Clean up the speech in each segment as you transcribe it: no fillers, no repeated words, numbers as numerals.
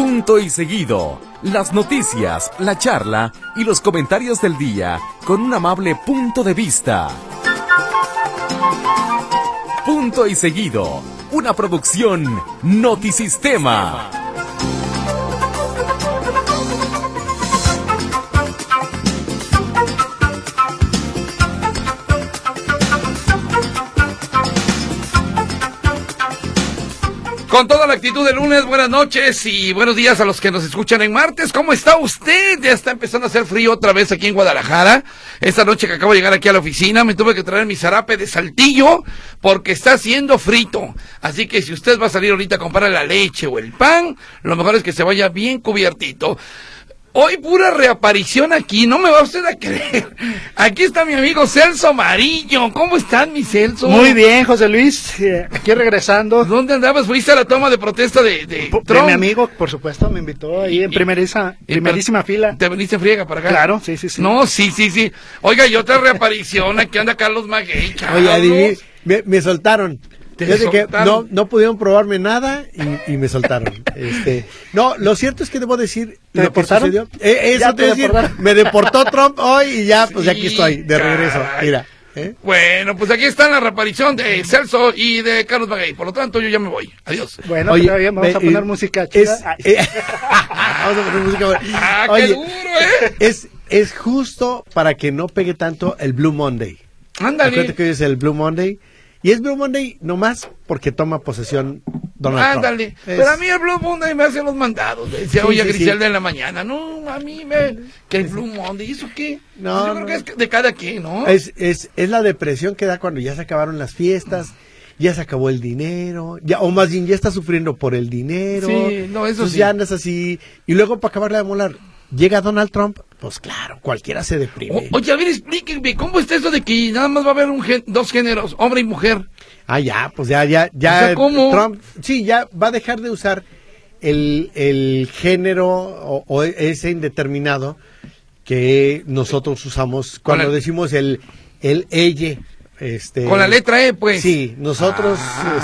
Punto y seguido. Las noticias, la charla y los comentarios del día con un amable punto de vista. Punto y seguido. Una producción Notisistema. Con toda la actitud de lunes, buenas noches y buenos días a los que nos escuchan en martes. ¿Cómo está usted? Ya está empezando a hacer frío otra vez aquí en Guadalajara. Esta noche que acabo de llegar aquí a la oficina me tuve que traer mi zarape de Saltillo porque está haciendo frito. Así que si usted va a salir ahorita a comprar la leche o el pan, lo mejor es que se vaya bien cubiertito. Hoy pura reaparición aquí, no me va usted a creer. Aquí está mi amigo Celso Amarillo. ¿Cómo estás, mi Celso? Muy bien, José Luis, aquí regresando. ¿Dónde andabas? ¿Fuiste a la toma de protesta de Trump? De mi amigo, por supuesto, me invitó ahí en primerísima fila. ¿Te veniste en friega para acá? Claro, sí. No, sí. Oiga, y otra reaparición, aquí anda Carlos Maguey. Oye, adivine, me soltaron. Desde que no pudieron probarme nada y me soltaron. No, lo cierto es que debo decir ¿Te deportaron? Que sucedió. Eso te decir, me deportó Trump hoy y ya, pues ya aquí estoy, de regreso. Mira. Bueno, pues aquí está la reaparición de Celso y de Carlos Maguey. Por lo tanto, yo ya me voy. Adiós. Bueno, oye, bien, vamos a poner música chida. Vamos a poner música. Oye, qué duro, es justo para que no pegue tanto el Blue Monday. Ándale. Acuérdate que hoy es el Blue Monday. Y es Blue Monday nomás porque toma posesión Donald Trump. Ándale. Pero a mí el Blue Monday me hace los mandados. Decía hoy a Griselda en la mañana. No, a mí que el Blue Monday, ¿y eso qué? No, yo creo que es de cada quien, ¿no? Es la depresión que da cuando ya se acabaron las fiestas, ya se acabó el dinero, o más bien ya estás sufriendo por el dinero. Sí, no, eso entonces sí. Ya andas así. Y luego para acabarla de molar, llega Donald Trump, pues claro, cualquiera se deprime. Oye, a ver, explíquenme, ¿cómo está eso de que nada más va a haber dos géneros, hombre y mujer? Pues ya. O sea, ¿cómo? Trump, sí, ya va a dejar de usar el género o ese indeterminado que nosotros usamos cuando decimos el ella. Con la letra E, pues. Sí, nosotros,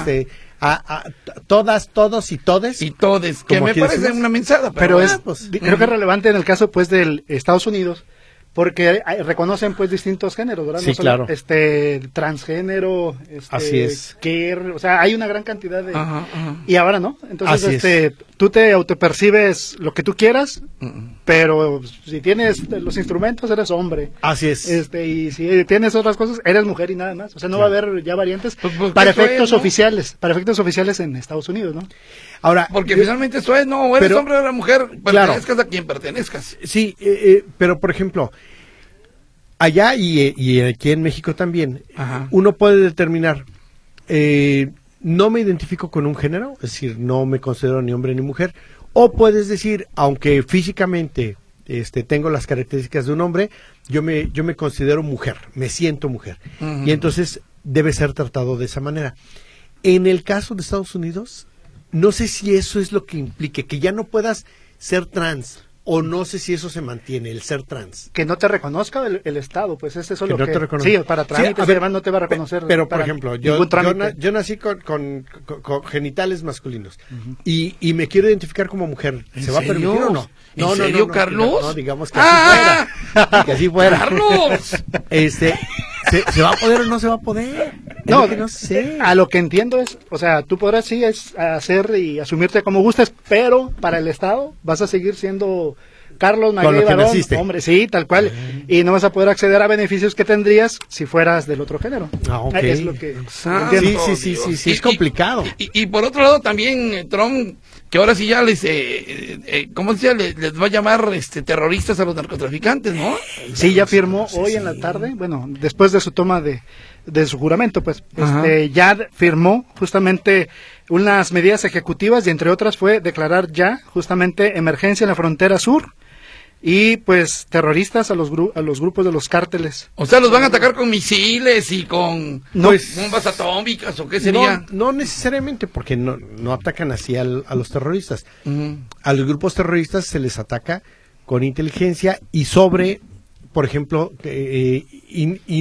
todas, todos y todes. Y todes, que me parece una mensada. Pero creo que es relevante en el caso, pues, del Estados Unidos, porque reconocen, pues, distintos géneros, ¿verdad? Sí, no solo, claro. Transgénero, así es. o sea, hay una gran cantidad de... Ajá. Y ahora no, entonces, así tú te autopercibes lo que tú quieras, pero si tienes los instrumentos, eres hombre. Así es. Y si tienes otras cosas, eres mujer y nada más. O sea, no va a haber ya variantes para efectos oficiales, en Estados Unidos, ¿no? Ahora, porque finalmente eso es, no, eres hombre o eres mujer, pertenezcas a quien pertenezcas. Sí, pero por ejemplo, allá y aquí en México también, uno puede determinar, no me identifico con un género, es decir, no me considero ni hombre ni mujer, o puedes decir, aunque físicamente tengo las características de un hombre, yo me considero mujer, me siento mujer, y entonces debe ser tratado de esa manera. En el caso de Estados Unidos, no sé si eso es lo que implique, que ya no puedas ser trans, o no sé si eso se mantiene, el ser trans. Que no te reconozca el Estado, pues es eso que lo no que... te reconozca. Sí, para trámites, además no te va a reconocer. Pero por ejemplo, yo nací con genitales masculinos, y me quiero identificar como mujer. ¿Se va a permitir o no? ¿En serio, Carlos? No, digamos que así fuera. Que así fuera. ¡Carlos! ¿Se va a poder o no se va a poder? No sé. A lo que entiendo es, o sea, tú podrás sí hacer y asumirte como gustes, pero para el Estado vas a seguir siendo Carlos Maguey varón, hombre, sí, tal cual, y no vas a poder acceder a beneficios que tendrías si fueras del otro género. Okay. Es lo que sí, es complicado. Y por otro lado también Trump, que ahora sí ya les ¿cómo se llama? Les va a llamar terroristas a los narcotraficantes, ¿no? Sí, ya firmó hoy en la tarde, bueno, después de su toma de su juramento, pues, ya firmó justamente unas medidas ejecutivas y entre otras fue declarar ya justamente emergencia en la frontera sur y pues terroristas a los grupos de los cárteles. O sea, los van a atacar con misiles y con bombas atómicas o qué sería. No necesariamente, porque no atacan así a los terroristas. A los grupos terroristas se les ataca con inteligencia y por ejemplo,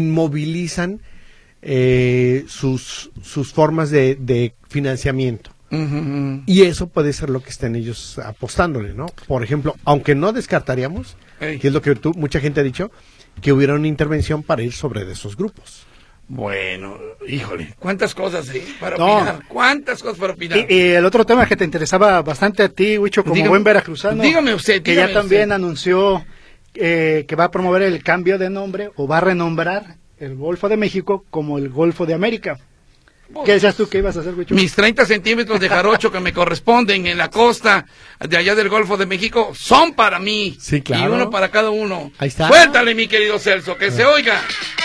inmovilizan sus formas de financiamiento. Y eso puede ser lo que estén ellos apostándole, ¿no? Por ejemplo, aunque no descartaríamos, que es lo que mucha gente ha dicho, que hubiera una intervención para ir sobre de esos grupos. Bueno, híjole, cuántas cosas para opinar, cuántas cosas para opinar. Y el otro tema que te interesaba bastante a ti, Huicho, como buen veracruzano, dígame usted, que ya también anunció que va a promover el cambio de nombre o va a renombrar el Golfo de México como el Golfo de América. ¿Qué decías tú que ibas a hacer, Huicho? Mis 30 centímetros de jarocho que me corresponden en la costa de allá del Golfo de México son para mí. Sí, claro. Y uno para cada uno. Ahí está. Suéltale, mi querido Celso, que se oiga.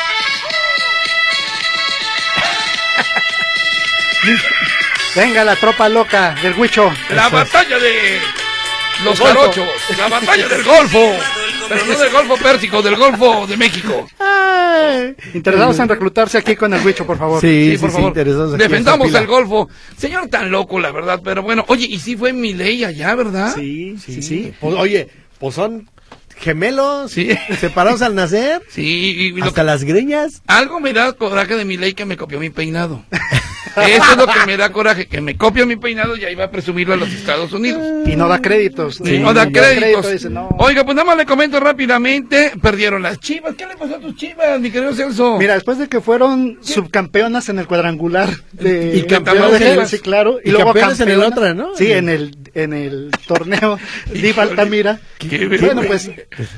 Venga la tropa loca del Huicho. La batalla de los jarochos, la batalla del Golfo, pero no del Golfo Pérsico, del Golfo de México. Interesados en reclutarse aquí con el Huicho, por favor. Sí, por favor. Defendamos el Golfo. Señor tan loco, la verdad, pero bueno, oye, y sí fue Milei allá, ¿verdad? Sí. Pues, oye, pues son gemelos, separados al nacer, hasta las greñas. Algo me da coraje de Milei que me copió mi peinado. Eso es lo que me da coraje, que me copia mi peinado y ahí va a presumirlo a los Estados Unidos. Y no da créditos. Sí, no da créditos. Dice, no. Oiga, pues nada más le comento rápidamente, perdieron las Chivas. ¿Qué le pasó a tus Chivas, mi querido Celso? Mira, después de que fueron subcampeonas en el cuadrangular y campeones de sí, claro, y luego campeones en el otro, ¿no? Sí, en el torneo Diva Altamira. Bueno, pues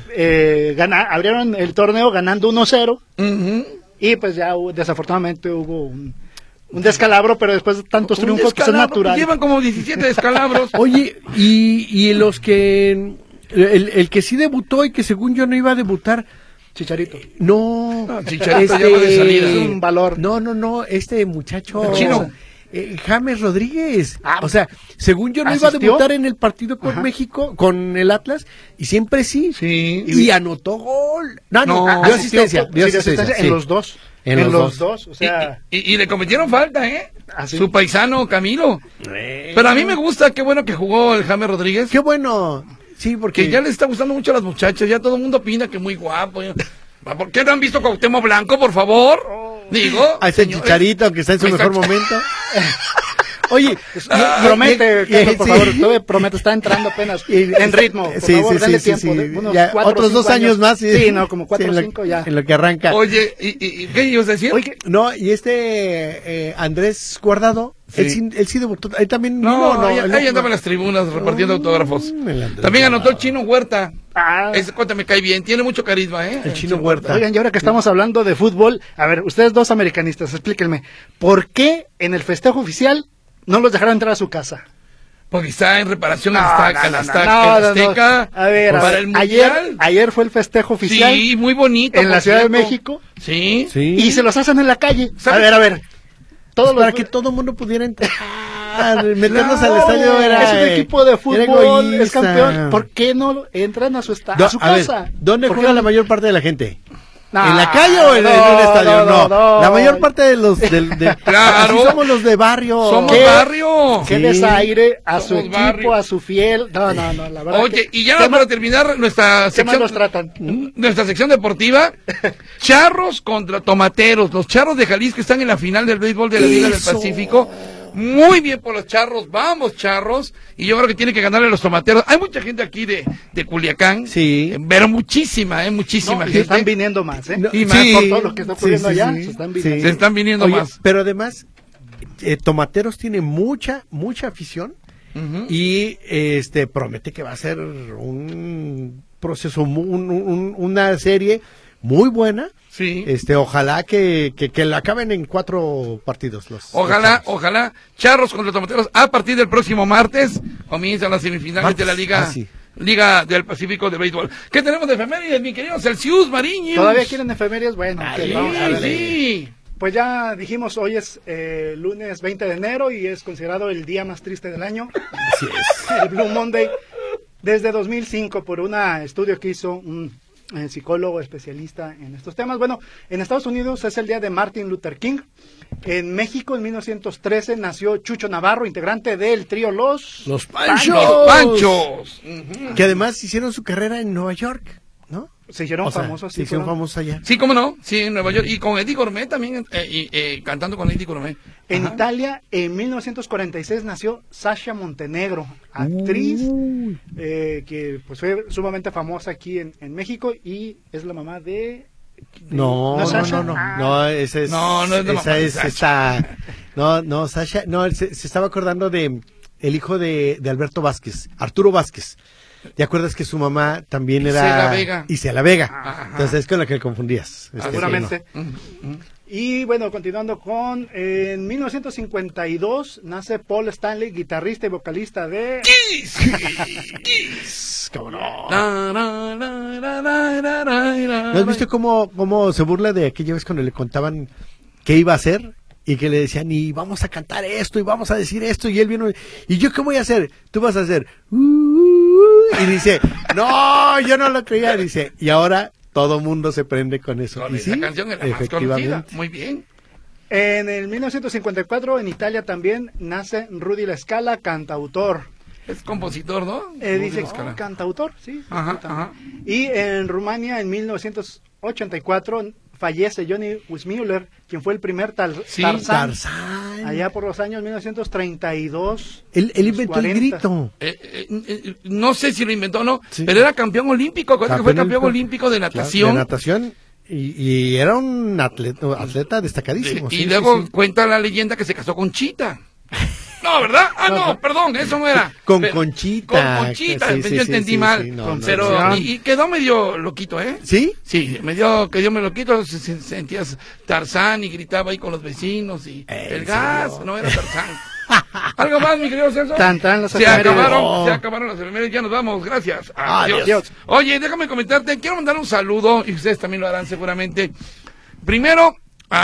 abrieron el torneo ganando 1-0 y pues ya desafortunadamente hubo un descalabro, pero después de tantos triunfos pues es natural. Llevan como 17 descalabros. Oye, y los que el que sí debutó y que según yo no iba a debutar, Chicharito. No, Chicharito ya va de salida. Es un valor. No, este muchacho. El chino. James Rodríguez. O sea, según yo no iba a debutar en el partido con México, con el Atlas, y siempre sí. Y anotó gol. No, dio asistencia. En los dos. En los dos, o sea... Y le cometieron falta, Su paisano Camilo. Pero a mí me gusta, qué bueno que jugó el James Rodríguez. Qué bueno. Sí, porque... Que ya les está gustando mucho a las muchachas, ya todo el mundo opina que muy guapo. ¿Por qué no han visto Cuauhtémoc Blanco, por favor? Digo... A ese Chicharito, que está en su mejor momento. Oye, promete, Carlos, por favor, tú promete, está entrando apenas en ritmo, por favor, dale tiempo, unos ya, 4 otros 2 años más. Sí, no, como 4 o 5 ya. En lo que arranca. Oye, ¿y qué ibas a decir? Oye, no, y Andrés Guardado, él sí debutó, él también... Ahí andaba en las tribunas repartiendo autógrafos. También anotó el Chino Huerta. Ese cuate me cae bien, tiene mucho carisma, El Chino Huerta. Oigan, y ahora que estamos hablando de fútbol, a ver, ustedes dos americanistas, explíquenme, ¿por qué en el festejo oficial no los dejaron entrar a su casa? Porque está en reparación el Azteca. A ver, para el Mundial. Ayer fue el festejo oficial. Sí, muy bonito. En la Ciudad de México. Sí. Y se los hacen en la calle. ¿Sabes? A ver. Para que todo el mundo pudiera entrar. Meternos al estadio era... Es un equipo de fútbol, es campeón. ¿Por qué no entran a su casa? Ver, ¿dónde juega la mayor parte de la gente? No, ¿en la calle o en un estadio? No. La mayor parte de los claro. Así somos los de barrio. Somos barrio. Qué desaire a su equipo, barrio. A su fiel. No, la verdad. Oye, y ya para terminar nuestra sección. los tratan? Nuestra sección deportiva. Charros contra Tomateros. Los Charros de Jalisco están en la final del béisbol de la Liga del Pacífico. Muy bien por los Charros, vamos Charros, y yo creo que tiene que ganarle a los Tomateros. Hay mucha gente aquí de Culiacán, pero muchísima gente. Se están viniendo más, y más por todo lo que está ocurriendo allá, se están viniendo más. Pero además, Tomateros tiene mucha afición, y promete que va a ser un proceso, una serie muy buena. Sí. Ojalá que la acaben en 4 partidos. Ojalá. Charros contra Tomateros a partir del próximo martes comienzan las semifinales de la Liga del Pacífico de Béisbol. ¿Qué tenemos de efemérides, mi querido Celsius Mariño? ¿Todavía quieren efemérides? Bueno, vamos a ver. Pues ya dijimos, hoy es lunes 20 de enero y es considerado el día más triste del año. Así es. El Blue Monday. Desde 2005, por un estudio que hizo un psicólogo especialista en estos temas. Bueno, en Estados Unidos es el día de Martin Luther King. En México, en 1913, nació Chucho Navarro, integrante del trío Los Panchos. Los Panchos. Que además hicieron su carrera en Nueva York, ¿no? se hicieron famosos. Se hicieron famosos allá. Sí, cómo no, sí, en Nueva York. Y con Eddie Gourmet también, cantando con Eddie Gourmet. En Italia, en 1946, nació Sasha Montenegro, actriz que pues fue sumamente famosa aquí en México y es la mamá de... No, Sasha es Sasha. Se estaba acordando de el hijo de Alberto Vázquez, Arturo Vázquez. ¿Te acuerdas que su mamá también era Isela Vega? Entonces es con la que confundías. Seguramente. Y bueno, continuando con, en 1952 nace Paul Stanley, guitarrista y vocalista de... ¡Kiss! ¿Cómo no? ¿No has visto cómo se burla de aquella vez cuando le contaban qué iba a hacer? Y que le decían, y vamos a cantar esto, y vamos a decir esto, y él vino, ¿y yo qué voy a hacer? Tú vas a hacer, y dice, no, yo no lo creía, dice, y ahora todo mundo se prende con eso. Con esa canción era más conocida, muy bien. En el 1954, en Italia también, nace Rudy La Scala, cantautor. Es compositor, ¿no? Dice, cantautor, sí. Ajá. Y en Rumania, en 1984, fallece Johnny Weissmuller, quien fue el primer Tarzán. Allá por los años 1932. Él inventó 40. El grito. No sé si lo inventó o no, pero era campeón olímpico. Fue campeón olímpico de natación. De natación. Y era un atleta destacadísimo. Y luego cuenta la leyenda que se casó con Chita. No, ¿verdad? Perdón, eso no era. Con Conchita. Con Conchita, yo entendí mal. Y quedó medio loquito, ¿eh? ¿Sí? Sí, quedó medio loquito, sentías Tarzán y gritaba ahí con los vecinos y el gas, no era Tarzán. ¿Algo más, mi querido Celso? Se acabaron las efemérides, ya nos vamos, gracias. Adiós. Oye, déjame comentarte, quiero mandar un saludo, y ustedes también lo harán seguramente. Primero,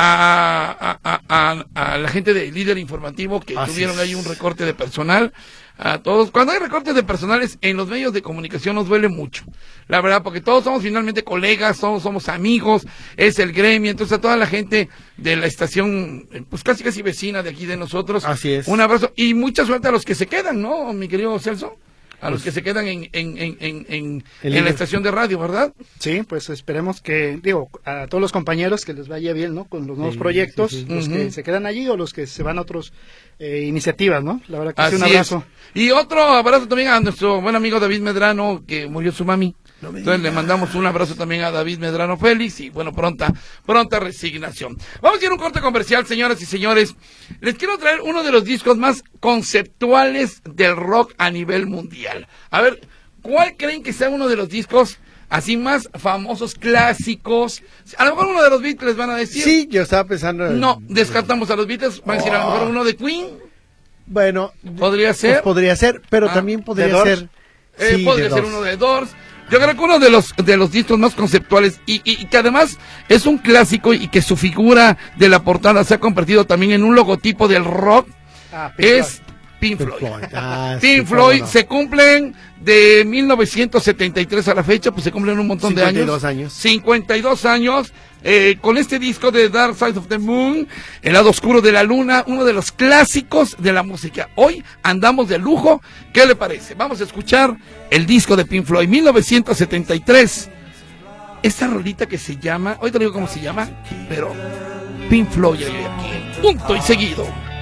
a la gente de Líder Informativo que tuvieron ahí un recorte de personal, a todos. Cuando hay recortes de personales en los medios de comunicación nos duele mucho, la verdad, porque todos somos finalmente colegas, todos somos amigos, es el gremio, entonces a toda la gente de la estación, pues casi vecina de aquí de nosotros, así es. Un abrazo y mucha suerte a los que se quedan, ¿no, mi querido Celso? A los que se quedan en la estación de radio, ¿verdad? Sí, pues esperemos que, a todos los compañeros que les vaya bien, ¿no? Con los nuevos proyectos, los que se quedan allí o los que se van a otras iniciativas, ¿no? La verdad que sí, un abrazo. Y otro abrazo también a nuestro buen amigo David Medrano, que murió su mami. Entonces le mandamos un abrazo también a David Medrano Félix y bueno, pronta resignación. Vamos a ir a un corte comercial, señoras y señores. Les quiero traer uno de los discos más conceptuales del rock a nivel mundial. A ver, ¿cuál creen que sea uno de los discos así más famosos, clásicos? A lo mejor uno de los Beatles van a decir. Sí, yo estaba pensando. No, descartamos a los Beatles, van a decir a lo mejor uno de Queen. Bueno, podría ser. Pues podría ser, pero también podría ser. Podría ser uno de Doors. Yo creo que uno de los discos más conceptuales y que además es un clásico y que su figura de la portada se ha convertido también en un logotipo del rock es Pink Floyd. Pink Floyd se cumplen de 1973 a la fecha, pues se cumplen un montón de años. 52 años. Con este disco de Dark Side of the Moon, El lado oscuro de la luna, uno de los clásicos de la música. Hoy andamos de lujo, ¿qué le parece? Vamos a escuchar el disco de Pink Floyd, 1973. Esta rolita que se llama, hoy te digo cómo se llama, pero Pink Floyd aquí, punto y seguido.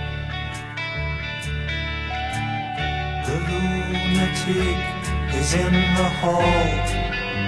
The lunatic is in the hall.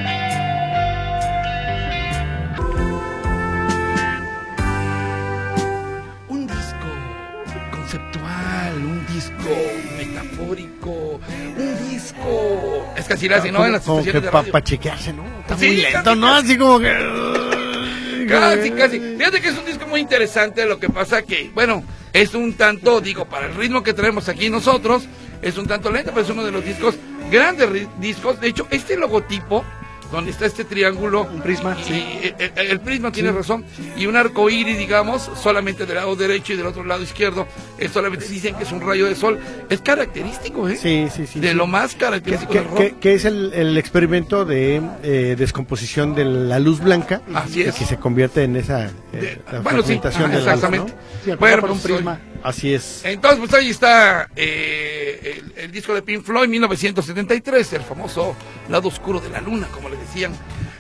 Un disco metafórico, un disco es casi así, ¿no? En las estaciones de radio. Para chequearse, ¿no? Está muy lento, ¿no? Así como que... Casi. Fíjate que es un disco muy interesante, lo que pasa que, bueno, es un tanto, para el ritmo que traemos aquí nosotros, es un tanto lento, pero es uno de los grandes discos. De hecho, este logotipo, donde está este triángulo, un prisma, el prisma tiene razón, y un arco iris, digamos, solamente del lado derecho y del otro lado izquierdo, solamente dicen que es un rayo de sol, es característico, Sí. De lo más característico del rock. Que es el experimento de descomposición de la luz blanca, así es, que se convierte en esa fragmentación de la luz, ¿no? Sí, por un prisma. Así es. Entonces, pues ahí está el disco de Pink Floyd, 1973, el famoso lado oscuro de la luna, como le decían.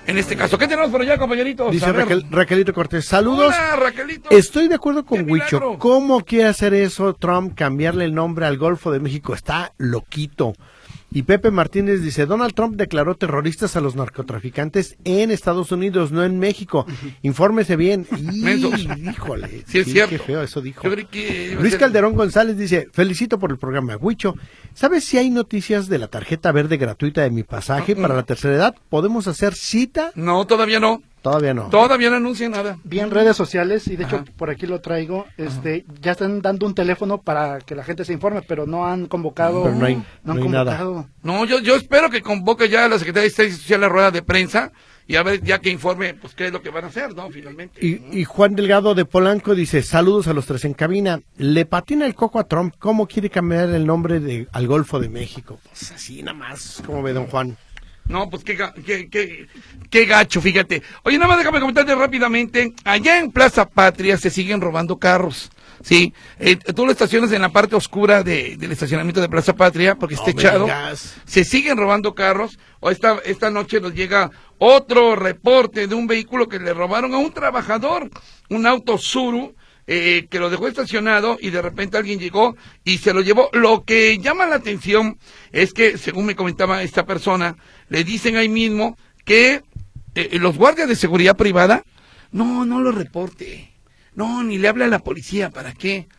en este caso. ¿Qué tenemos por allá, compañeritos? Dice Raquelito Cortés, saludos. Hola, Raquelito. Estoy de acuerdo con ¡Qué Huicho. milagro! ¿Cómo quiere hacer eso Trump, cambiarle el nombre al Golfo de México? Está loquito. Y Pepe Martínez dice, Donald Trump declaró terroristas a los narcotraficantes en Estados Unidos, no en México. Infórmese bien. Híjole, Sí, es cierto. Qué feo eso dijo. Yo creí que iba a Luis ser- Calderón González dice, felicito por el programa. Huicho, ¿sabes si hay noticias de la tarjeta verde gratuita de mi pasaje para la tercera edad? ¿Podemos hacer cita? No, todavía no. Todavía no. Todavía no anuncian nada. Vi en redes sociales, y de hecho Ajá. por aquí lo traigo, ya están dando un teléfono para que la gente se informe, pero no han convocado. Pero no hay han nada. convocado. No, yo espero que convoque ya a la Secretaría de Asistencia Social a la rueda de prensa y a ver ya que informe pues qué es lo que van a hacer, ¿no? Finalmente. Y Juan Delgado de Polanco dice, saludos a los tres en cabina. Le patina el coco a Trump, ¿cómo quiere cambiar el nombre al Golfo de México? Pues así nada más, ¿cómo ve don Juan? No, pues qué gacho, fíjate. Oye, nada más déjame comentarte rápidamente. Allá en Plaza Patria se siguen robando carros. Sí, tú lo estacionas en la parte oscura del estacionamiento de Plaza Patria porque está echado. Se siguen robando carros. O esta noche nos llega otro reporte de un vehículo que le robaron a un trabajador, un auto Tsuru, que lo dejó estacionado y de repente alguien llegó y se lo llevó. Lo que llama la atención es que, según me comentaba esta persona, le dicen ahí mismo que los guardias de seguridad privada, no lo reporte. No, ni le hable a la policía, ¿para qué?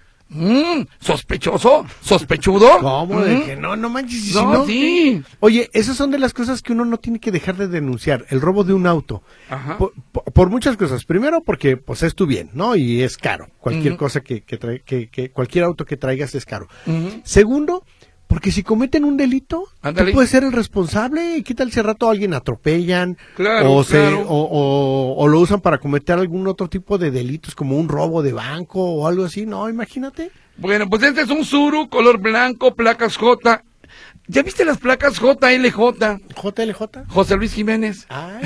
Sospechudo. ¿Cómo? ¿De que no manches? ¿Y si No, sí. Oye, esas son de las cosas que uno no tiene que dejar de denunciar, el robo de un auto. Ajá. Por muchas cosas. Primero porque pues es tu bien, ¿no? Y es caro. Cualquier cosa que cualquier auto que traigas es caro. Segundo, porque si cometen un delito, Ándale. tú puedes ser el responsable. ¿Qué tal si al rato a alguien atropellan? Claro, claro. O lo usan para cometer algún otro tipo de delitos, como un robo de banco o algo así? No, imagínate. Bueno, pues este es un Tsuru, color blanco, placas J. ¿Ya viste las placas JLJ? JLJ. José Luis Jiménez. Ay,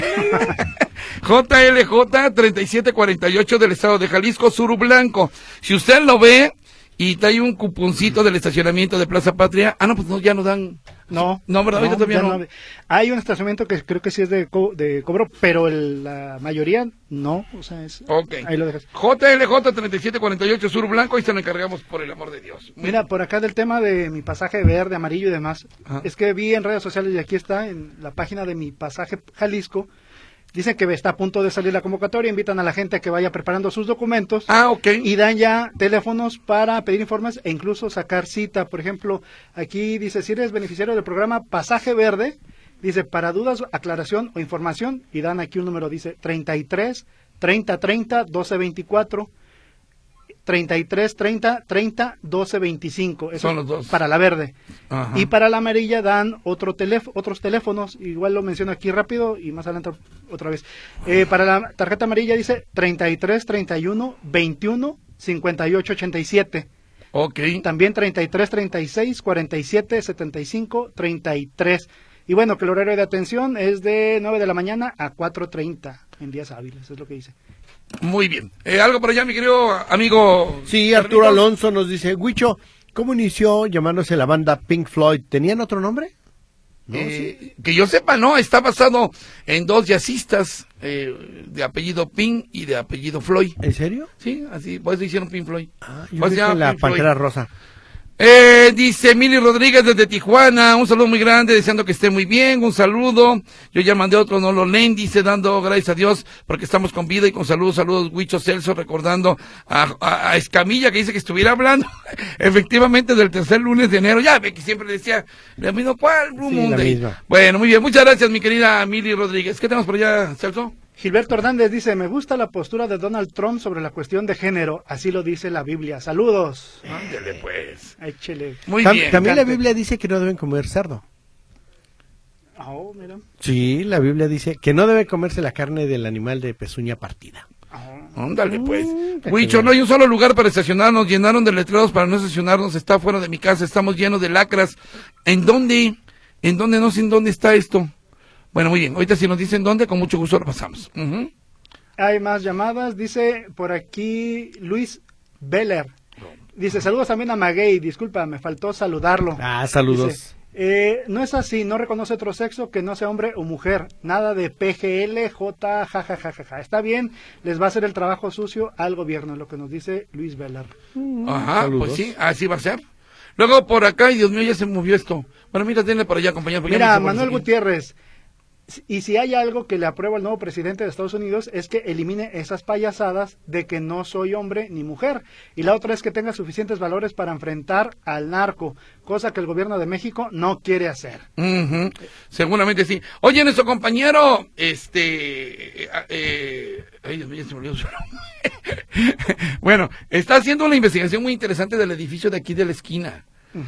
JLJ 3748 del estado de Jalisco, Tsuru blanco. Si usted lo ve y trae un cuponcito del estacionamiento de Plaza Patria, pues no, ya no dan. No, ¿verdad? Ahorita todavía ya no. Hay un estacionamiento que creo que sí es de cobro, pero la mayoría no, o sea, Ok. ahí lo dejas. JLJ 3748 Tsuru blanco, y se lo encargamos por el amor de Dios. Mira, por acá del tema de mi pasaje verde, amarillo y demás, es que vi en redes sociales, y aquí está en la página de mi pasaje Jalisco, dicen que está a punto de salir la convocatoria, invitan a la gente a que vaya preparando sus documentos. Ok. Y dan ya teléfonos para pedir informes e incluso sacar cita. Por ejemplo, aquí dice, si eres beneficiario del programa Pasaje Verde, dice, para dudas, aclaración o información, y dan aquí un número, dice 33 30 30 12 24, 33 30 30 12 25. Eso Son los dos. para la verde. Ajá. Y para la amarilla dan otros teléfonos, igual lo menciono aquí rápido y más adelante otra vez. Para la tarjeta amarilla dice 33 31 21 58 87. Ok. También 33 36 47 75 33. Y bueno, que el horario de atención es de 9 de la mañana a 4:30 en días hábiles, es lo que dice. Muy bien. ¿Algo por allá, mi querido amigo? Sí, Arturo Carlitos? Alonso nos dice, Huicho, ¿cómo inició llamándose la banda Pink Floyd? ¿Tenían otro nombre? ¿No? ¿Sí? Que yo sepa, no, está basado en dos jazzistas de apellido Pink y de apellido Floyd. ¿En serio? Sí, así, por eso hicieron Pink Floyd. Yo Pues se creo llama que la Pink Floyd. Pantera Rosa. Dice Mili Rodríguez desde Tijuana, un saludo muy grande, deseando que esté muy bien, un saludo. Yo ya mandé otro, no lo leen, dice, dando gracias a Dios porque estamos con vida y con saludos, Huicho Celso, recordando a Escamilla que dice que estuviera hablando efectivamente del tercer lunes de enero. Ya ve que siempre decía, ¿la misma cuál? Blue Sí, Monday. la misma. Bueno, muy bien, muchas gracias mi querida Mili Rodríguez. ¿Qué tenemos por allá, Celso? Gilberto Hernández dice, me gusta la postura de Donald Trump sobre la cuestión de género, así lo dice la Biblia. Saludos. Ándele pues. Échele. Muy bien. También la Cante. Biblia dice que no deben comer cerdo. Oh, mira. Sí, la Biblia dice que no debe comerse la carne del animal de pezuña partida. Ándale pues. qué Huicho, bien. no hay un solo lugar para estacionarnos, llenaron de letreros para no estacionarnos, está fuera de mi casa, estamos llenos de lacras. ¿En dónde? ¿En dónde? No sé en dónde está esto. Bueno, muy bien, ahorita si nos dicen dónde, con mucho gusto lo pasamos. Ujú. Hay más llamadas, dice por aquí Luis Beller. Dice, saludos también a Maguey, disculpa, me faltó saludarlo. Ah, saludos. Dice, No es así, no reconoce otro sexo que no sea hombre o mujer. Nada de PGL, J, jajajaja. Está bien, les va a hacer el trabajo sucio al gobierno, lo que nos dice Luis Velar. Ajá, Saludos. pues sí, así va a ser. Luego por acá, y Dios mío, ya se movió esto. Bueno, mira, denle por allá, compañero. porque ya Mira, me hizo Manuel bolas aquí. Gutiérrez, y si hay algo que le apruebo al nuevo presidente de Estados Unidos es que elimine esas payasadas de que no soy hombre ni mujer. Y la otra es que tenga suficientes valores para enfrentar al narco, cosa que el gobierno de México no quiere hacer. Ujú, seguramente sí. Oye, nuestro compañero, ay, Dios mío, ya se me olvidó su nombre. Bueno, está haciendo una investigación muy interesante del edificio de aquí de la esquina.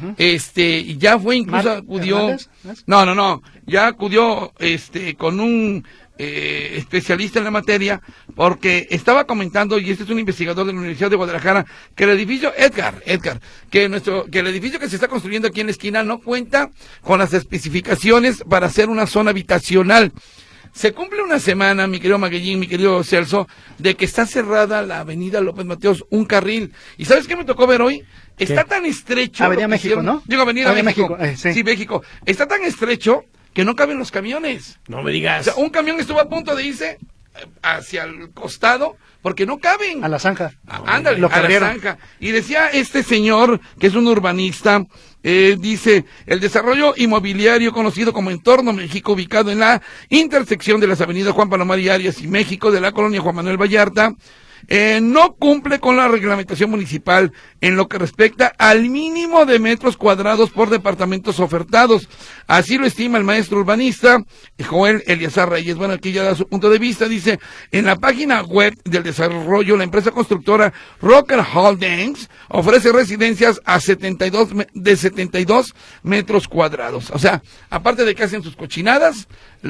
Y ya fue, incluso Marc acudió, Hernández, no, ya acudió, con un especialista en la materia, porque estaba comentando, y este es un investigador de la Universidad de Guadalajara, que el edificio, Edgar, que el edificio que se está construyendo aquí en la esquina no cuenta con las especificaciones para hacer una zona habitacional. Se cumple una semana, mi querido Maguellín, mi querido Celso, de que está cerrada la avenida López Mateos, un carril. ¿Y sabes qué me tocó ver hoy? Está tan estrecho. Avenida lo que México, hicieron- ¿no? Digo, Avenida México. Sí. Sí, México. Está tan estrecho que no caben los camiones. No me O digas. sea, un camión estuvo a punto de irse hacia el costado porque no caben. A la zanja. Ándale, Lo a la corrieron. zanja. Y decía este señor, que es un urbanista, dice, el desarrollo inmobiliario conocido como Entorno México, ubicado en la intersección de las avenidas Juan Palomar Arias y México de la colonia Juan Manuel Vallarta, no cumple con la reglamentación municipal en lo que respecta al mínimo de metros cuadrados por departamentos ofertados. Así lo estima el maestro urbanista Joel Eliazar Reyes. Bueno, aquí ya da su punto de vista. Dice, en la página web del desarrollo, la empresa constructora Rocker Holdings ofrece residencias a 72 metros cuadrados. O sea, aparte de que hacen sus cochinadas,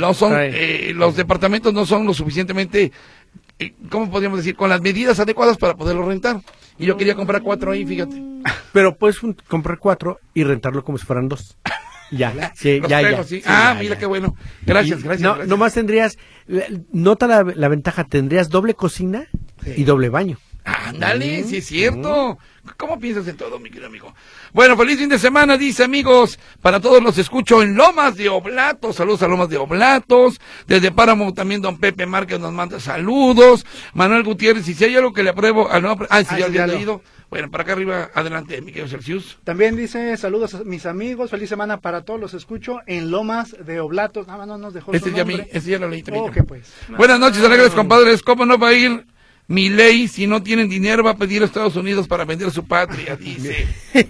los departamentos no son lo suficientemente, ¿cómo podríamos decir? Con las medidas adecuadas para poderlo rentar. Y yo quería comprar 4 ahí, fíjate. Pero puedes comprar 4 y rentarlo como si fueran 2. Ya, sí, Los ya, pego, ya. sí. Sí, Mira ya. qué bueno. Gracias, Y gracias. No, gracias. nomás tendrías, nota la ventaja, tendrías doble cocina y doble baño. Ándale, sí es cierto. ¿Cómo piensas en todo, mi querido amigo? Bueno, feliz fin de semana, dice, amigos. Para todos los escucho en Lomas de Oblatos. Saludos a Lomas de Oblatos. Desde Páramo también don Pepe Márquez nos manda saludos. Manuel Gutiérrez, y si hay algo que le apruebo al nuevo... sí, ya había leído. Bueno, para acá arriba, adelante, mi querido Celsius. También dice, saludos a mis amigos, feliz semana para todos, los escucho en Lomas de Oblatos. Nada más no nos dejó su nombre. Este ya lo leí también. Ok, pues. Buenas noches, alegres compadres. ¿Cómo no va a ir mi ley? Si no tienen dinero, va a pedir a Estados Unidos para vender su patria, dice.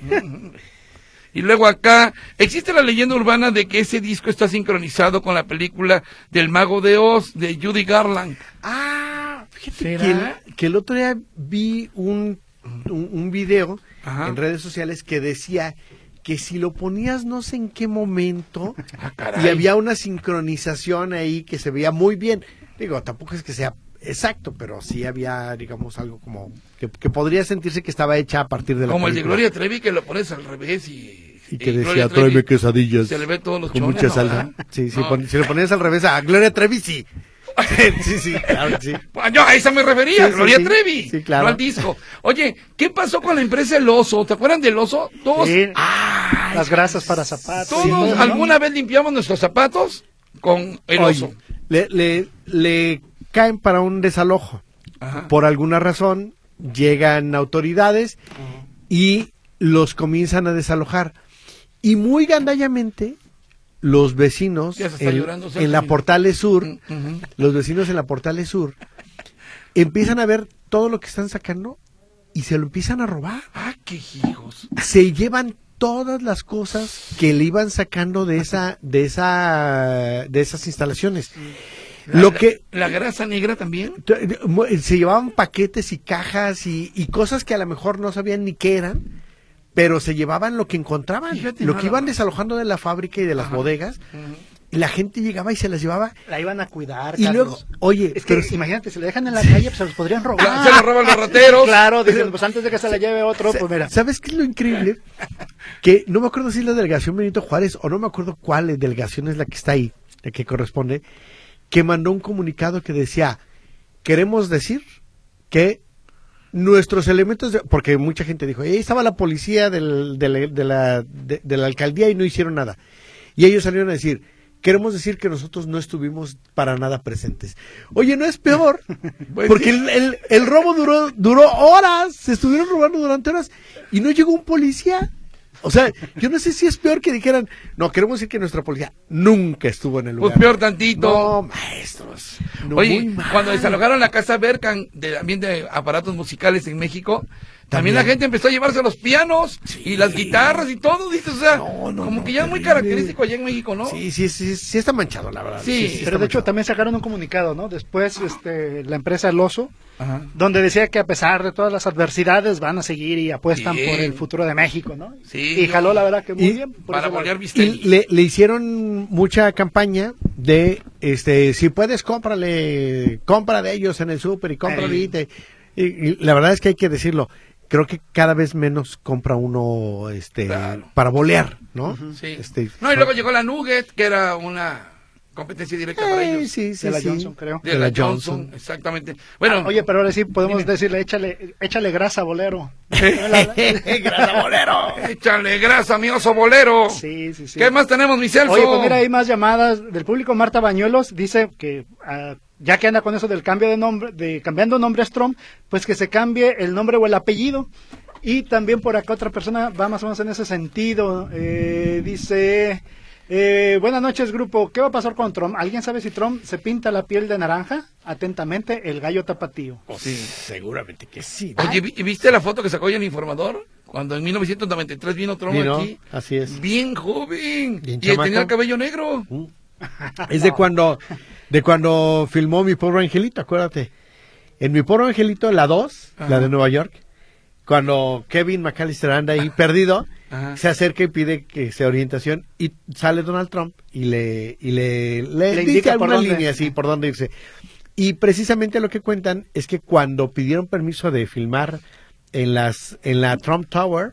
Y luego acá, existe la leyenda urbana de que ese disco está sincronizado con la película del Mago de Oz, de Judy Garland. Fíjate que el otro día vi un video Ajá. en redes sociales que decía que si lo ponías no sé en qué momento Caray. y había una sincronización ahí que se veía muy bien. Digo, tampoco es que sea exacto, pero sí había, digamos, algo como que podría sentirse que estaba hecha a partir de la Como el de película. Gloria Trevi, que lo pones al revés y que Gloria decía, Trevi tráeme quesadillas se le ve todos los con chones, mucha ¿no? salsa. Sí, No. si lo ponías al revés a Gloria Trevi, sí. Sí, claro, sí. Yo a esa me refería, Sí, sí, Gloria sí. Trevi, Sí, claro. no al disco. Oye, ¿qué pasó con la empresa El Oso? ¿Te acuerdan del Oso? Todos, Sí, las grasas para zapatos. todos Sí, ¿no? alguna vez limpiamos nuestros zapatos con El Oye, Oso. le caen para un desalojo. Ajá. Por alguna razón llegan autoridades y los comienzan a desalojar. Y muy gandallamente los vecinos Ya se está llorando, Sergio. en la Portales Sur, Ujú. los vecinos en la Portales Sur empiezan a ver todo lo que están sacando y se lo empiezan a robar. Ah, qué hijos. Se llevan todas las cosas que le iban sacando de esas instalaciones. La grasa negra también. Se llevaban paquetes y cajas y cosas que a lo mejor no sabían ni qué eran, pero se llevaban lo que encontraban, Fíjate lo nada que iban más. desalojando de la fábrica y de las Ajá. bodegas, y la gente llegaba y se las llevaba. La iban a cuidar, Y Carlos. luego, oye, Es que, pero imagínate, si la dejan en la calle, pues se los podrían robar. Se lo roban los rateros. Claro, dicen, pues antes de que se la lleve otro, pues mira. ¿sabes qué es lo increíble? Que no me acuerdo si es la delegación Benito Juárez o no me acuerdo cuál delegación es la que está ahí, la que corresponde, que mandó un comunicado que decía, queremos decir que nuestros elementos, porque mucha gente dijo, ahí estaba la policía de la alcaldía y no hicieron nada. Y ellos salieron a decir, queremos decir que nosotros no estuvimos para nada presentes. Oye, no es peor, porque el robo duró horas, se estuvieron robando durante horas y no llegó un policía. O sea, yo no sé si es peor que dijeran, no, queremos decir que nuestra policía nunca estuvo en el lugar. Pues peor tantito. No, maestros. No, oye, cuando desalojaron la casa Berkan, también de aparatos musicales en México, también la gente empezó a llevarse los pianos y las guitarras y todo, ¿viste? O sea, como que ya es muy característico allá en México, ¿no? Sí está manchado, la verdad. Sí, pero de hecho también sacaron un comunicado, ¿no? Después, la empresa El Oso, donde decía que a pesar de todas las adversidades van a seguir y apuestan por el futuro de México, ¿no? Sí. Y jaló la verdad que muy bien. Para bolear Y Vistelli. le hicieron mucha campaña de, si puedes, compra de ellos en el súper y compra ahorita. Y la verdad es que hay que decirlo, creo que cada vez menos compra uno, claro, para bolear, ¿no? Sí. No, y luego llegó la Nugget, que era una competencia directa para ellos. Sí, de la Johnson, creo. De la Johnson, exactamente. Bueno, oye, pero ahora sí podemos decirle, échale grasa, bolero. ¡Grasa, bolero! Échale grasa, mi oso bolero. Sí. ¿Qué más tenemos, mi Celso? Oye, pues mira, hay más llamadas del público. Marta Bañuelos dice que ya que anda con eso del cambio de nombre, de cambiando nombres Trump, pues que se cambie el nombre o el apellido. Y también por acá otra persona va más o menos en ese sentido. Dice, buenas noches, grupo. ¿Qué va a pasar con Trump? ¿Alguien sabe si Trump se pinta la piel de naranja? Atentamente, el gallo tapatío. Sí, seguramente que sí. Oye, ¿viste la foto que sacó hoy el Informador? Cuando en 1993 vino Trump aquí. Así es. Bien joven. Bien y chamaco. tenía el cabello negro. Es de cuando filmó Mi Pobre Angelito, acuérdate. En Mi Pobre Angelito, la 2, la de Nueva York, cuando Kevin McAllister anda ahí perdido, se acerca y pide que sea orientación y sale Donald Trump y le dice alguna línea así por dónde irse. Y precisamente lo que cuentan es que cuando pidieron permiso de filmar en la Trump Tower,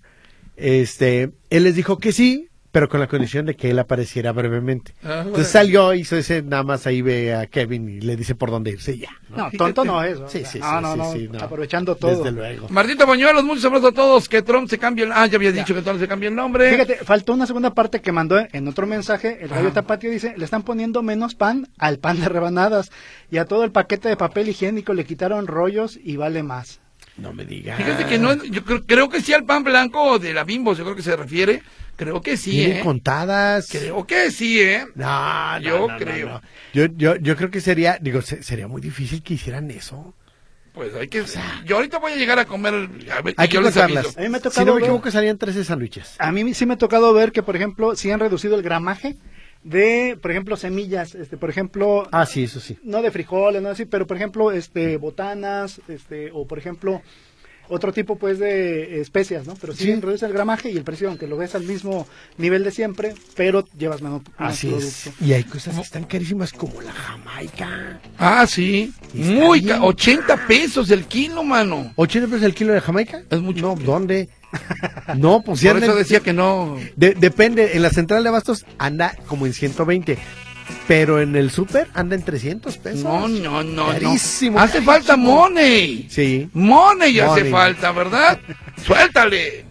él les dijo que sí, pero con la condición de que él apareciera brevemente. Entonces salió, hizo ese, nada más ahí ve a Kevin y le dice por dónde irse y ya. No, tonto no es. Sí, no, aprovechando todo. Desde luego. Martita Bañuelos, muchos abrazos a todos. Que Trump se cambie ya había dicho que Trump se cambie el nombre. Fíjate, faltó una segunda parte que mandó en otro mensaje. El gallo tapatío dice, le están poniendo menos pan al pan de rebanadas y a todo el paquete de papel higiénico le quitaron rollos y vale más. No me digas. Fíjate que no, yo creo que sí al pan blanco de la Bimbo, yo creo que se refiere. Creo que sí, ¿Tienen contadas? Creo que sí, No, yo creo. No. Yo creo que sería muy difícil que hicieran eso. Pues hay que... yo ahorita voy a llegar a comer... Hay que contarlas. A mí me ha tocado si no me equivoco, salían 13 sándwiches. A mí sí me ha tocado ver que, por ejemplo, sí han reducido el gramaje de, por ejemplo, semillas, por ejemplo... Ah, sí, eso sí. No de frijoles, no así, pero, por ejemplo, botanas, o, por ejemplo... Otro tipo, pues, de especias, ¿no? Pero sí, reduce el gramaje y el precio, aunque lo ves al mismo nivel de siempre, pero llevas menos producto. Es. Y hay cosas que están carísimas como la Jamaica. Ah, sí. Muy 80 pesos el kilo, mano. ¿80 pesos el kilo de Jamaica? Es mucho. No, ¿dónde? No, pues por eso decía que no. Depende, en la central de abastos anda como en 120. Pero en el súper anda en 300 pesos. No. Carísimo. Hace falta money. Sí. Money hace falta, ¿verdad? Suéltale.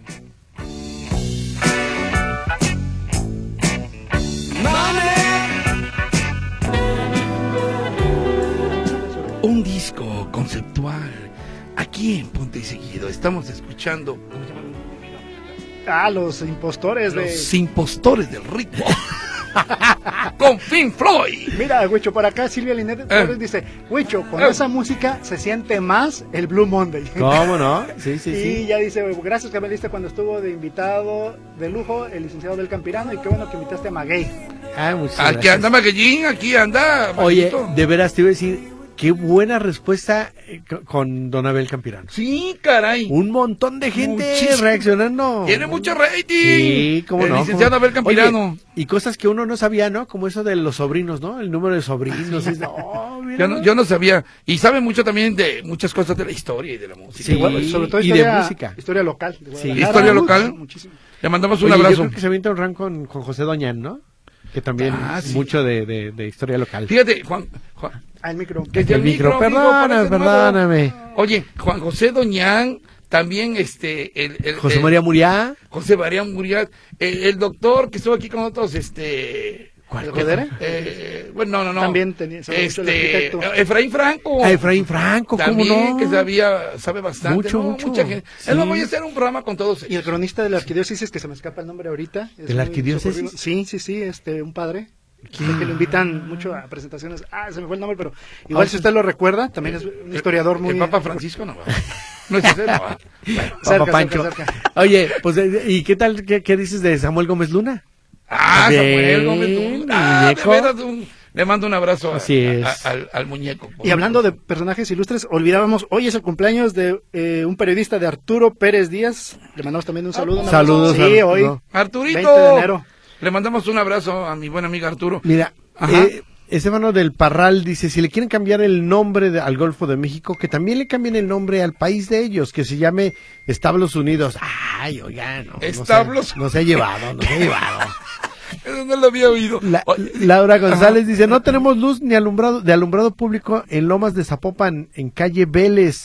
Un disco conceptual. Aquí en Punto y Seguido estamos escuchando. ¿Cómo se llama? Los impostores Los impostores del ritmo. Con Pink Floyd. Mira, Huicho, por acá Silvia Linet dice, Huicho, con esa música se siente más el Blue Monday. ¿Cómo no? Sí. Y ya dice, gracias que me diste cuando estuvo de invitado de lujo el licenciado del Campirano y qué bueno que invitaste a Maguey. Aquí anda Maguellín, aquí anda. Oye, de veras te iba a decir, qué buena respuesta con Don Abel Campirano. Sí, caray. Un montón de gente reaccionando. Tiene mucho rating. Sí, cómo no. El licenciado Abel Campirano. Oye, y cosas que uno no sabía, ¿no? Como eso de los sobrinos, ¿no? El número de sobrinos. Yo no sabía. Y sabe mucho también de muchas cosas de la historia y de la música. Sí, igual, sobre todo y de música. Historia local. Sí, historia local. Muchísimo. Le mandamos un abrazo. Yo creo que se avienta un rank con José Doñán, ¿no? que también sí. mucho de historia local. Fíjate, Juan, El micro. desde El micro, amigo, parece perdóname. nuevo. Oye, Juan José Doñán, también José María Muriá. José María Muriat, el doctor que estuvo aquí con nosotros, ¿Cuál? ¿Codere? Bueno, no. También tenía, sabe mucho el arquitecto. Efraín Franco. Efraín Franco, ¿cómo también, no? que sabe bastante. Mucho, ¿no? mucho. Mucha gente. Sí. Él no voy a hacer un programa con todos Y ellos. el cronista de la arquidiócesis, que se me escapa el nombre ahorita. es ¿De la muy arquidiócesis? socorrido. Sí, un padre. Que lo invitan mucho a presentaciones. Se me fue el nombre, pero igual si usted lo recuerda, también es un historiador muy... El Papa Francisco no va. No es ese, no va. Bueno. Papá Pancho. cerca. Oye, pues, ¿y qué tal, qué dices de Samuel Gómez Luna? Samuel Gómez. Bien, De muñeco. veras, le mando un abrazo Así es. al muñeco. Y hablando de personajes ilustres, olvidábamos, hoy es el cumpleaños de un periodista de Arturo Pérez Díaz. Le mandamos también un saludo. Saludos, Sí, Arturo. hoy, Arturito. 20 de enero. Le mandamos un abrazo a mi buen amigo Arturo. Mira, Ajá. Estefano del Parral dice, si le quieren cambiar el nombre al Golfo de México, que también le cambien el nombre al país de ellos, que se llame Establos Unidos. Ay, oiga, Establos. no se ha llevado. Eso no lo había oído. Laura González dice, no tenemos luz ni alumbrado público en Lomas de Zapopan, en calle Vélez.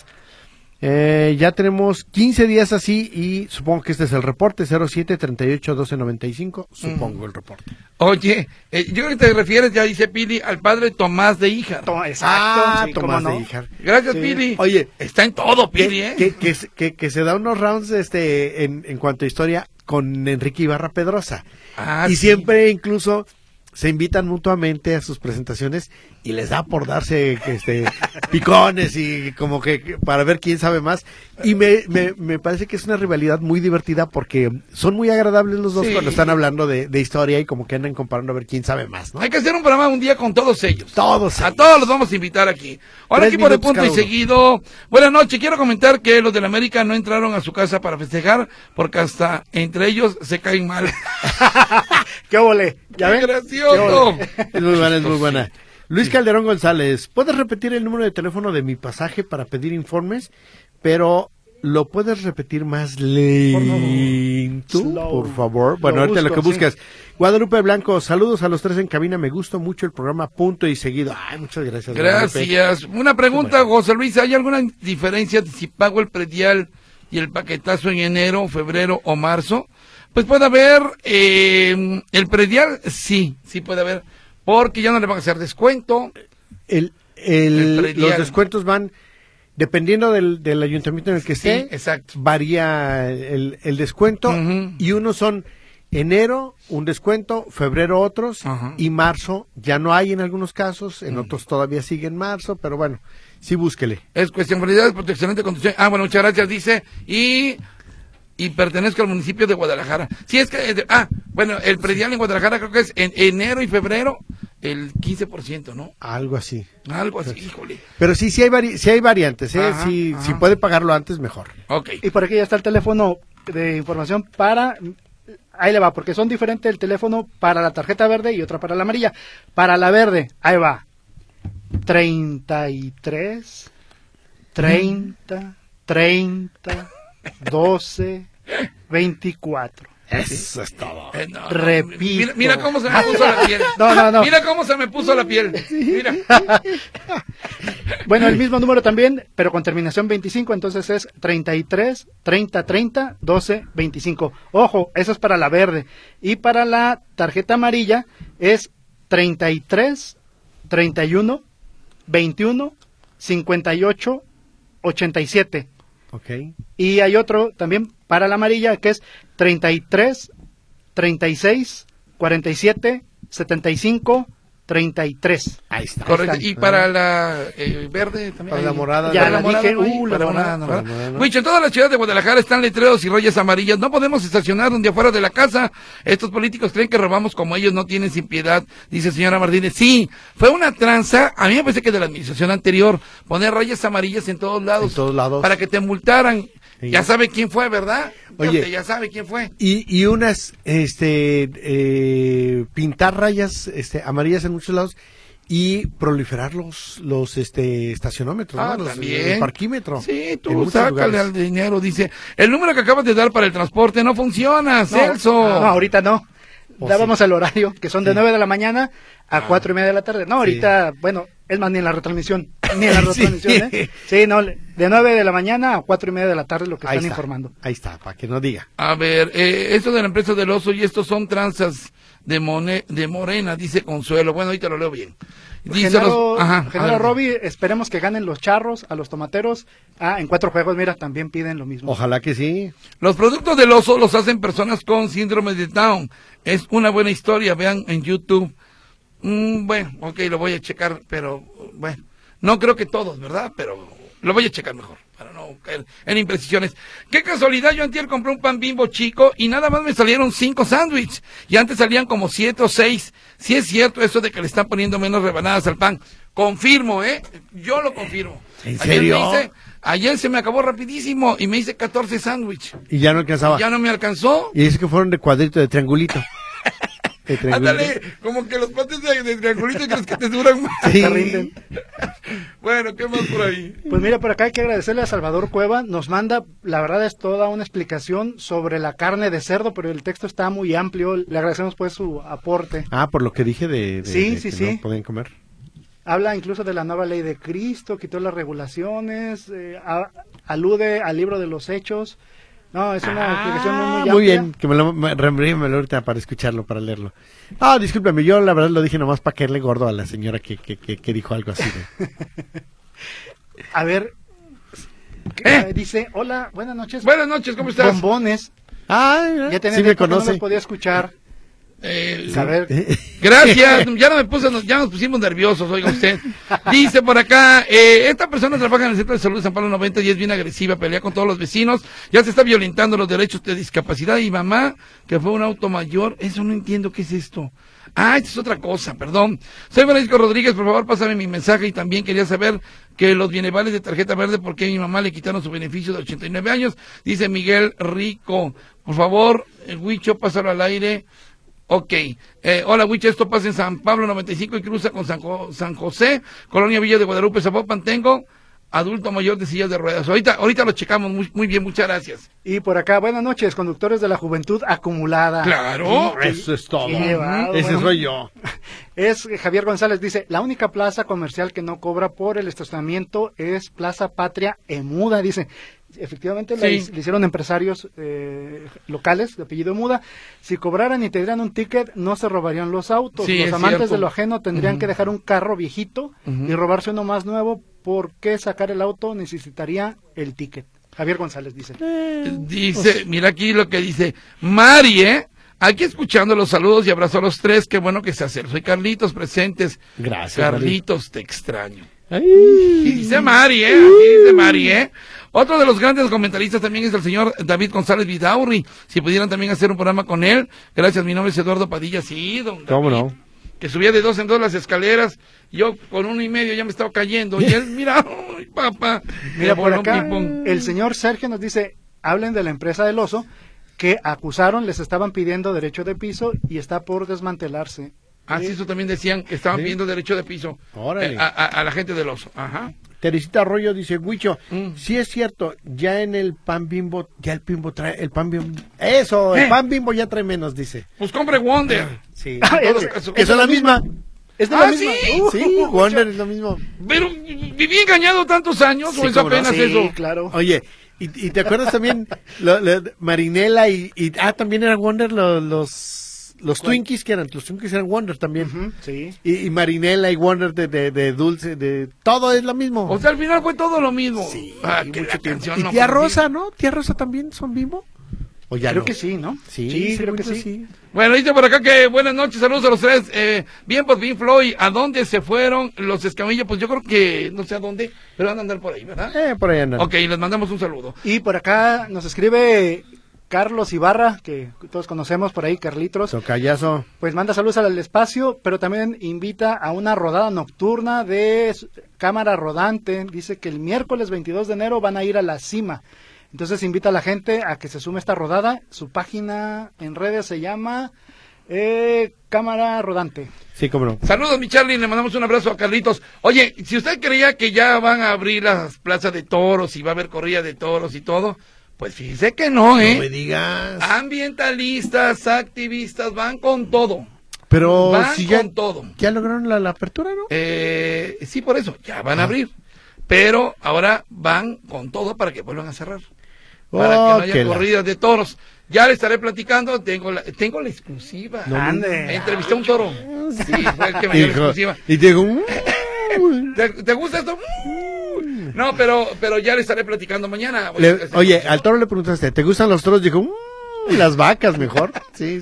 Ya tenemos 15 días así y supongo que este es el reporte, 07-38-12-95, supongo el reporte. Oye, yo creo que te refieres, ya dice Pili, al padre Tomás de Híjar. Exacto. sí, Tomás cómo de no. Híjar. Gracias, Sí. Pili. Oye, Está en todo, Pili, que se da unos rounds en cuanto a historia con Enrique Ibarra Pedrosa. Y sí. siempre incluso se invitan mutuamente a sus presentaciones y les da por darse picones y como que para ver quién sabe más. Y me parece que es una rivalidad muy divertida porque son muy agradables los dos Sí. cuando están hablando de historia y como que andan comparando a ver quién sabe más, ¿no? Hay que hacer un programa un día con todos ellos. Todos A ellos. todos los vamos a invitar aquí. Ahora 3 equipo de minutos punto y cada uno. seguido. Buenas noches. Quiero comentar que los del América no entraron a su casa para festejar porque hasta entre ellos se caen mal. ¡Qué ole! ¿Ya ven? ¡Qué gracioso! Es muy buena, es muy buena. Luis Calderón González, ¿puedes repetir el número de teléfono de mi pasaje para pedir informes? Pero lo puedes repetir más lento, Slow. por favor. Bueno, Lo ahorita lo que busco, buscas. Guadalupe Blanco, saludos a los tres en cabina. Me gustó mucho el programa Punto y Seguido. Ay, muchas gracias. Guadalupe. Gracias. Una pregunta, José Luis. ¿Hay alguna diferencia de si pago el predial y el paquetazo en enero, febrero o marzo? Pues puede haber, el predial, sí puede haber, porque ya no le van a hacer descuento. El predial. los descuentos van, dependiendo del ayuntamiento en el que esté, Sí, exacto. varía el descuento. Ujú. Y unos son enero, un descuento, febrero otros, Ajá. y marzo ya no hay en algunos casos, en otros todavía sigue en marzo, pero bueno, sí búsquele. Es cuestión de protección de condición. Bueno, muchas gracias, dice, y pertenezco al municipio de Guadalajara. Sí, es que, bueno, el predial en Guadalajara creo que es en enero y febrero el 15%, ¿no? Algo así. Algo así, híjole. Pero sí hay variantes, ¿eh? Ajá, Si ajá. puede pagarlo antes, mejor. Ok. Y por aquí ya está el teléfono de información para... Ahí le va, porque son diferentes el teléfono para la tarjeta verde y otra para la amarilla. Para la verde, ahí va. 33, 30, 12, 24. Eso es todo. No, Repito. Mira cómo se me puso la piel. No. Mira cómo se me puso la piel. Mira. Bueno, el mismo número también, pero con terminación 25, entonces es 33, 30, 12, 25. Ojo, eso es para la verde. Y para la tarjeta amarilla es 33, 31, 21, 58, 87. Ok. Y hay otro también para la amarilla que es 33, 36, 47, 75, 33. Ahí está. Correcto. Ahí está. Y para la verde también. Para la morada. Ya Para la dije, ¿no? la Para morada. ¿no? Para la morada, ¿no? Mucho, en toda la ciudad de Guadalajara están letreros y rayas amarillas. No podemos estacionar un día fuera de la casa. Estos políticos creen que robamos como ellos, no tienen sin piedad, dice señora Martínez. Sí, fue una tranza, a mí me parece que de la administración anterior, poner rayas amarillas en todos lados. En todos lados. Para que te multaran. Sí. Ya sabe quién fue, ¿verdad? Oye. Ya sabe quién fue. Y unas, pintar rayas, amarillas en muchos lados y proliferar los estacionómetros, ¿no? También. El parquímetro. Sí, en tú muchos sácale lugares. al dinero, dice. El número que acabas de dar para el transporte no funciona, Celso. No, ahorita no. dábamos el horario, que son de 9 de la mañana a 4 y media de la tarde. No, ahorita, bueno, es más, ni en la retransmisión, ¿eh? Sí, no, de 9 de la mañana a 4 y media de la tarde lo que están informando. Ahí está, para que no diga. A ver, esto de la empresa del Oso y estos son tranzas de Morena, dice Consuelo. Bueno, ahorita lo leo bien. Dice Genaro Robbie, esperemos que ganen los Charros a los Tomateros. En 4 juegos, mira, también piden lo mismo. Ojalá que sí. Los productos del Oso los hacen personas con síndrome de Down. Es una buena historia, vean en YouTube. Bueno, ok, lo voy a checar, pero bueno, no creo que todos, ¿verdad? Pero lo voy a checar mejor, para no caer en imprecisiones. Qué casualidad, yo antier compré un pan Bimbo chico y nada más me salieron 5 sándwiches, y antes salían como 7 o 6. Sí es cierto eso de que le están poniendo menos rebanadas al pan. Confirmo, yo lo confirmo. ¿En serio? Ayer se me acabó rapidísimo y me hice 14 sándwiches. Y ya no alcanzaba. Ya no me alcanzó. Y es que fueron de cuadrito, de triangulito. Ándale, como que los pates de triangulito crees que te duran más. Sí. Te rinden. Bueno, ¿qué más por ahí? Pues mira, por acá hay que agradecerle a Salvador Cueva, nos manda, la verdad es toda una explicación sobre la carne de cerdo, pero el texto está muy amplio, le agradecemos pues su aporte. Por lo que dije de sí. no pueden comer. Habla incluso de la nueva ley de Cristo, quitó las regulaciones, alude al libro de los Hechos. No, es una explicación muy amplia. Muy bien, que me lo ahorita para escucharlo, para leerlo. Discúlpeme, yo la verdad lo dije nomás para caerle gordo a la señora que dijo algo así. A ver, dice, hola, buenas noches. Buenas noches, ¿cómo estás? Bombones. Ya sí me conoce. No los podía escuchar. A ver. Gracias, ya nos pusimos nerviosos, oiga usted. Dice por acá, esta persona trabaja en el Centro de Salud de San Pablo 90 y es bien agresiva, pelea con todos los vecinos, ya se está violentando los derechos de discapacidad y mamá, que fue un auto mayor, eso no entiendo qué es esto. Esta es otra cosa, perdón. Soy Francisco Rodríguez, por favor pásame mi mensaje y también quería saber que los bienevales de tarjeta verde, ¿por qué a mi mamá le quitaron su beneficio de 89 años? Dice Miguel Rico, por favor, el Huicho, pásalo al aire. Ok, hola Huicho, esto pasa en San Pablo 95 y cruza con San José, Colonia Villa de Guadalupe, Zapopan. Tengo adulto mayor de sillas de ruedas. Ahorita lo checamos, muy bien, muchas gracias. Y por acá, buenas noches, conductores de la juventud acumulada. Claro. Eso es todo. Ese soy yo. Es Javier González, dice, la única plaza comercial que no cobra por el estacionamiento es Plaza Patria Emuda, dice. Efectivamente, le hicieron empresarios locales de apellido Muda. Si cobraran y te dieran un ticket, no se robarían los autos. Los amantes de lo ajeno tendrían que dejar un carro viejito y robarse uno más nuevo. ¿Por qué sacar el auto necesitaría el ticket? Javier González dice. Dice, mira aquí lo que dice Mari, aquí escuchando los saludos y abrazo a los tres. Qué bueno que se hace. Soy Carlitos, presentes. Gracias, Carlitos, Mari. Te extraño. Ay. Y dice Mari, así dice Mari, Otro de los grandes comentaristas también es el señor David González Vidaurri. Si pudieran también hacer un programa con él. Gracias, mi nombre es Eduardo Padilla. Sí, don David. ¿Cómo no? Que subía de 2 en 2 las escaleras. Yo con 1.5 ya me estaba cayendo. Y él, mira, ay, papá. Mira, por acá, el señor Sergio nos dice, hablen de la empresa del Oso, que acusaron, les estaban pidiendo derecho de piso y está por desmantelarse. Sí, eso también decían que estaban pidiendo derecho de piso a la gente del Oso. Ajá. Teresita Arroyo dice, Huicho, sí es cierto, ya en el pan Bimbo, el pan Bimbo, el pan Bimbo ya trae menos, dice. Pues compre Wonder. Sí. Es la misma. ¿Es de la misma? Sí, Wonder es lo mismo. Pero viví engañado tantos años, o es apenas eso. Claro. Oye, ¿y te acuerdas también Marinela y también eran Wonder los Twinkies que eran, los Twinkies eran Wonder también. Sí. Y Marinela y Wonder de dulce, de todo es lo mismo. O sea, al final fue todo lo mismo. Sí, que mucho tiempo. canción, Y no, Tía Rosa, ¿no? Tía Rosa también son Bimbo. ¿O ya creo no? que sí, ¿no? Sí, creo que sí. Bueno, dice por acá que buenas noches, saludos a los tres. Bien por Pink Floyd, ¿a dónde se fueron los Escamilla? Pues yo creo que no sé a dónde, pero van a andar por ahí, ¿verdad? Por ahí andan. Ok, les mandamos un saludo. Y por acá nos escribe Carlos Ibarra, que todos conocemos por ahí, Carlitos. Tocayazo. Pues manda saludos al espacio, pero también invita a una rodada nocturna de cámara rodante. Dice que el miércoles 22 de enero van a ir a la cima. Entonces invita a la gente a que se sume a esta rodada. Su página en redes se llama Cámara Rodante. Sí, cómo no. Saludos, mi Charlie, le mandamos un abrazo a Carlitos. Oye, si usted creía que ya van a abrir las plazas de toros y va a haber corrida de toros y todo, Pues fíjese que no, ¿eh? No me digas. Ambientalistas, activistas, van con todo. Pero van si con todo. Ya lograron la apertura, ¿no? Sí, por eso, ya van a abrir. Pero ahora van con todo para que vuelvan a cerrar. Para que no haya corridas de toros. Ya le estaré platicando, tengo la exclusiva. Ande. Entrevisté a un toro. Sí, fue el que me dio la exclusiva. Y te digo, ¿Te gusta esto? No, pero ya le estaré platicando mañana. oye, al toro le preguntaste, ¿te gustan los toros? Dijo, las vacas mejor. Sí.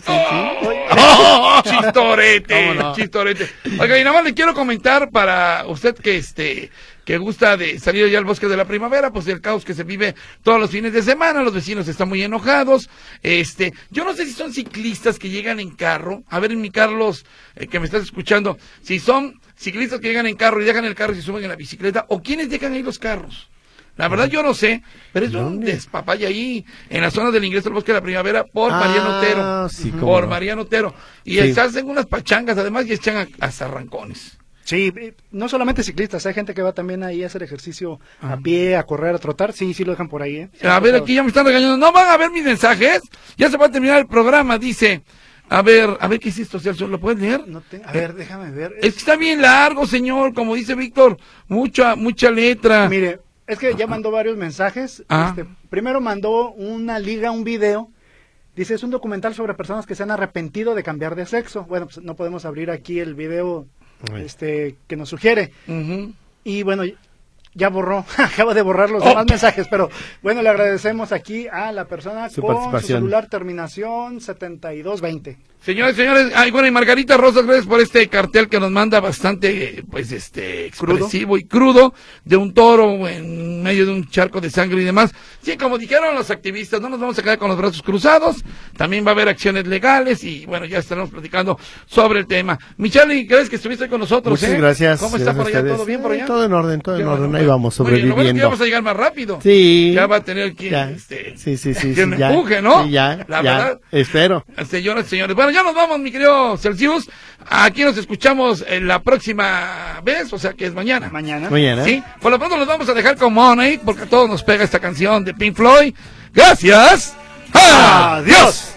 Chistorete, no? Chistorete. Oiga, y nada más le quiero comentar para usted que gusta de salir ya al bosque de la primavera, pues el caos que se vive todos los fines de semana, los vecinos están muy enojados. Yo no sé si son ciclistas que llegan en carro. A ver, en mi Carlos, que me estás escuchando, si son ciclistas que llegan en carro y dejan el carro y se suben en la bicicleta, o quiénes dejan ahí los carros. La verdad yo no sé, pero es un despapalle ahí en la zona del ingreso al bosque de la primavera por Mariano Otero. Sí, Mariano Otero. Y se hacen unas pachangas además y echan hasta arrancones. Sí, no solamente ciclistas, hay gente que va también ahí a hacer ejercicio a pie, a correr, a trotar, sí lo dejan por ahí. A ver, aquí ya me están regañando, no van a ver mis mensajes, ya se va a terminar el programa, dice, a ver, ¿qué es esto? ¿Lo puedes leer? A ver, déjame ver. Es que está bien largo, señor, como dice Víctor, mucha letra. Mire, es que ya mandó varios mensajes, primero mandó una liga, un video. Dice, es un documental sobre personas que se han arrepentido de cambiar de sexo. Bueno, pues no podemos abrir aquí el video que nos sugiere. Y bueno, ya borró, acaba de borrar los demás mensajes, pero bueno, le agradecemos aquí a la persona su con participación. Su celular terminación 7220. Señores, bueno, y Margarita Rosas, gracias por este cartel que nos manda bastante, expresivo y crudo, de un toro en medio de un charco de sangre y demás. Sí, como dijeron los activistas, no nos vamos a quedar con los brazos cruzados, también va a haber acciones legales y bueno, ya estaremos platicando sobre el tema. Michali, ¿crees que estuviste con nosotros? Muchas gracias. ¿Cómo está por allá? Ustedes. ¿Todo bien por allá? Todo en orden, ahí vamos sobreviviendo. Bueno, ya vamos a llegar más rápido. Sí. Ya va a tener quien, quien empuje, ¿no? Sí, ya, la verdad. Espero. Señoras y señores, bueno, ya nos vamos, mi querido Celsius. Aquí nos escuchamos la próxima vez, o sea que es mañana. Mañana. Sí, por lo pronto nos vamos a dejar con Money, porque a todos nos pega esta canción de Pink Floyd. Gracias. ¡Adiós!